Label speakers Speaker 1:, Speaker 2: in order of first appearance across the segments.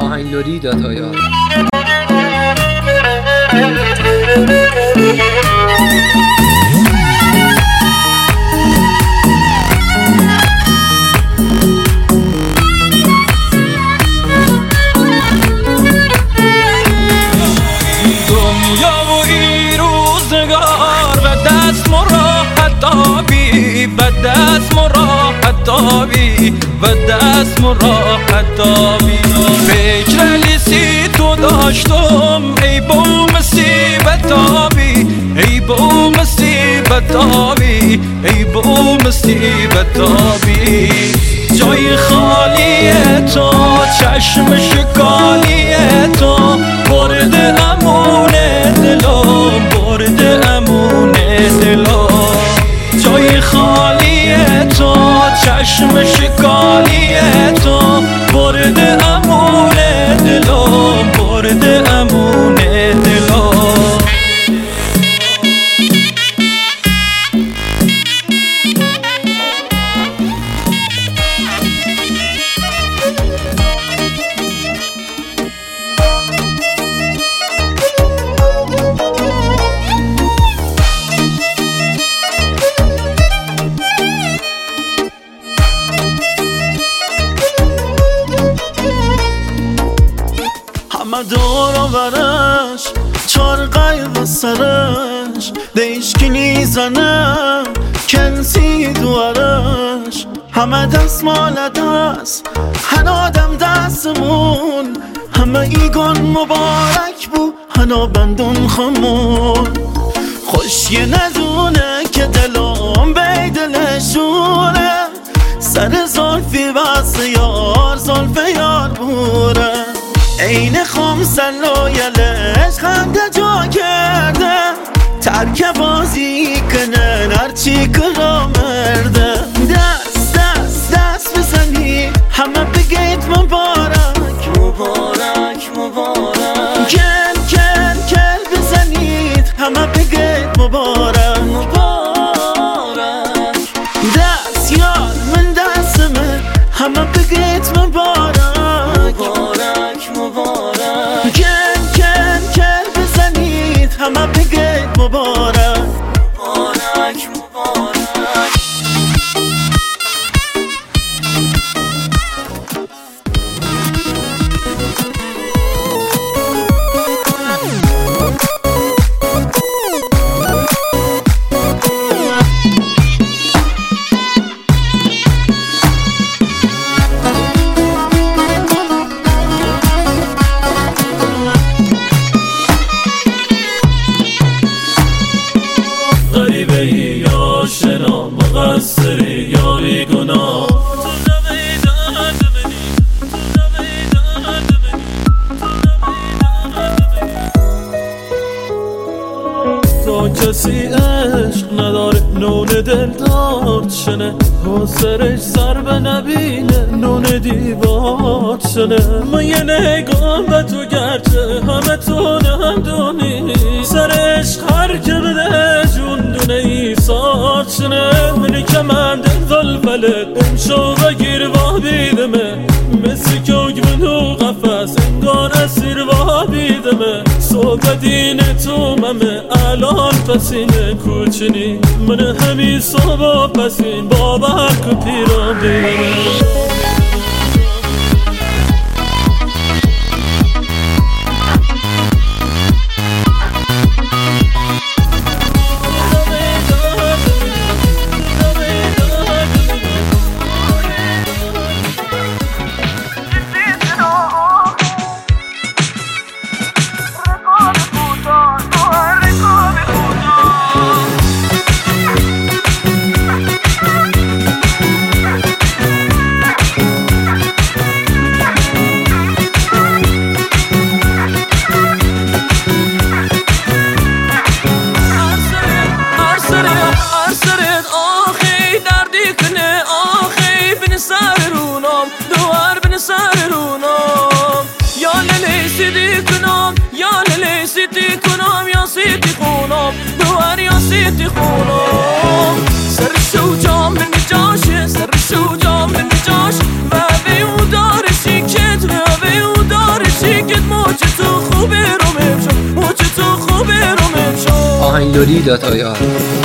Speaker 1: آهنگلوری داتایا.
Speaker 2: و دست راحت دابی فکر لیسی تو داشتم ای با مصیبت آبی ای با مصیبت آبی ای با مصیبت آبی جای خالی تو چشم شکالی تو برد امون دلم برد امون دلم جای خالی تو چشم شکالی تو برد امون دلم برد امون دلم
Speaker 3: همه دور آورش چار قیب سرش دیشکی نیزنه کنسی دوارش همه دست مال دست هن آدم دستمون همه ایگان مبارک بو هنا بندون خمون خوشی ندونه که دلم بی دلشونه سر زلفی بس یار زلف یار بوره این خمسل و یلش خنده جا کرده ترک بازی کنن هرچی کرا مرده دست دست دست بزنی همه بگید مبارک مبارک مبارک کل کل کل بزنید همه بگید مبارک مبارک دست یار من دستمه همه بگید مبارک کن کن کن بزنید همه بگید مبارک مبارک مبارک مقصری یاری گناه تو کسی عشق نداره نون دل داد شنه تو سرش سر به نبینه نون دیوار شنه من یه نگاه به تو گرچه همه تو نمدونی سرش خر که بده جون دونه ای ساد شنه منی که من دل ظلفلت امشو بگیر و بیدمه مثل کوگ منو قفص انگار اسیر و بیدمه صبح دین تو ممه الان پسینه کوچنی من همی صبح پسین بابا که پیرم بیدمه سیتی خونم دوار یا سیتی خونم سرش و جام من جاشه سرش و جام من جاش و به او داره شیکت و به او داره
Speaker 1: Dori.ir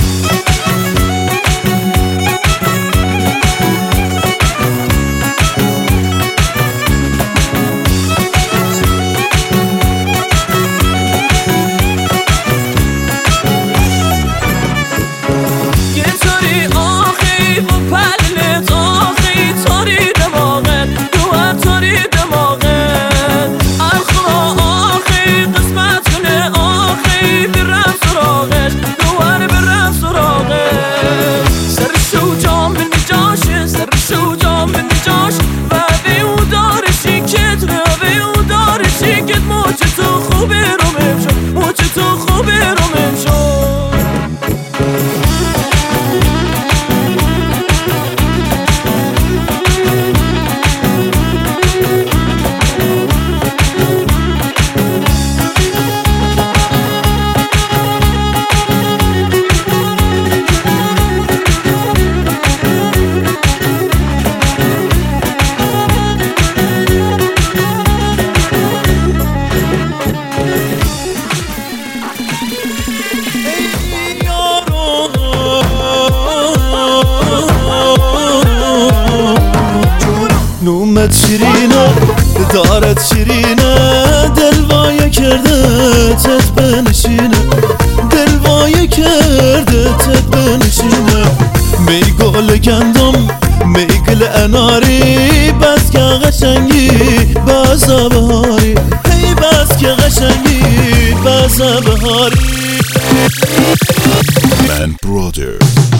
Speaker 3: نومت شیرینه دارت شیرینه دلوایه کرده تت بنشینه دلوایه کرده تت بنشینه می گل گندم می گل اناری بس که قشنگی بازا بهاری هی بس که قشنگی بازا بهاری
Speaker 4: Man Brother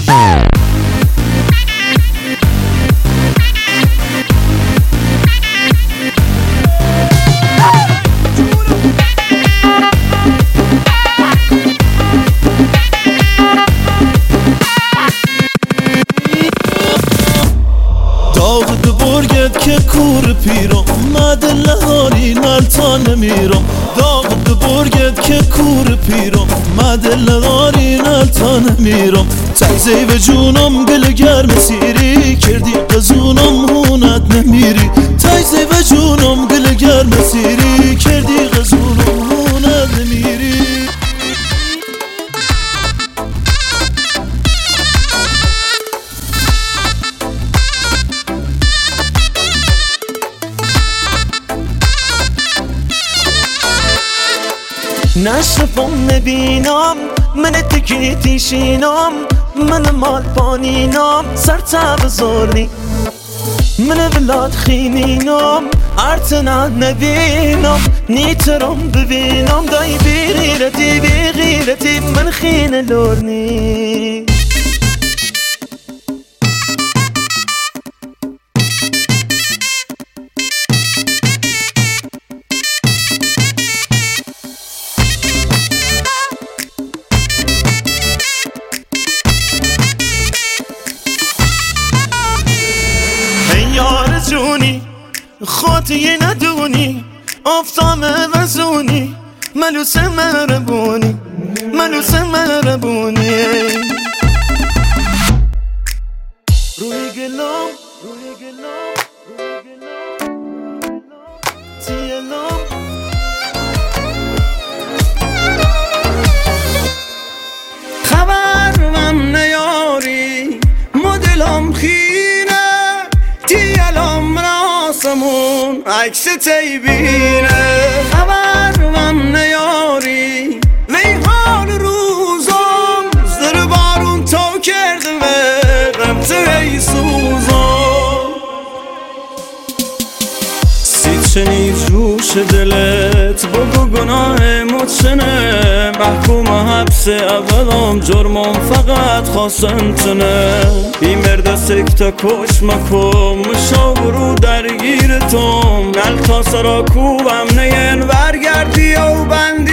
Speaker 3: که کور پیرم مدل هاری نلتا نمیرم داغ برگت که کور پیرم مدل هاری نلتا نمیرم تایزی و جونم گل گرم سیری کردی قزونم هونت نمیری تایزی و جونم گل گرم سیری کردی قزونم هونت نمیری
Speaker 5: نشفم نبینم من تکی تیشینم من مال پانینم سر تب زورنی من ولاد خیمینم ارتنا نبینم نیترم ببینم دای بی غیرتی من خین لورنی خاطی ندونی افتام وزونی ملوس مربونی ملوس مربونی روی گلام روی گلام روی گلام تیلام خبر من نیاری مدلم خینه تیلام راسمون عکس تیبینه خبر من نیاری میهان روزم زر بارون تو کرده و غمزه سوزم سید شنید جوش دلت بگو گناه متشنه محکوم حبس اولم جرمم فقط خواستن تنه این مرد سکتا کش مکم مشاورو درگیرتم نل تا سرا کوبم نین ورگردی و بندی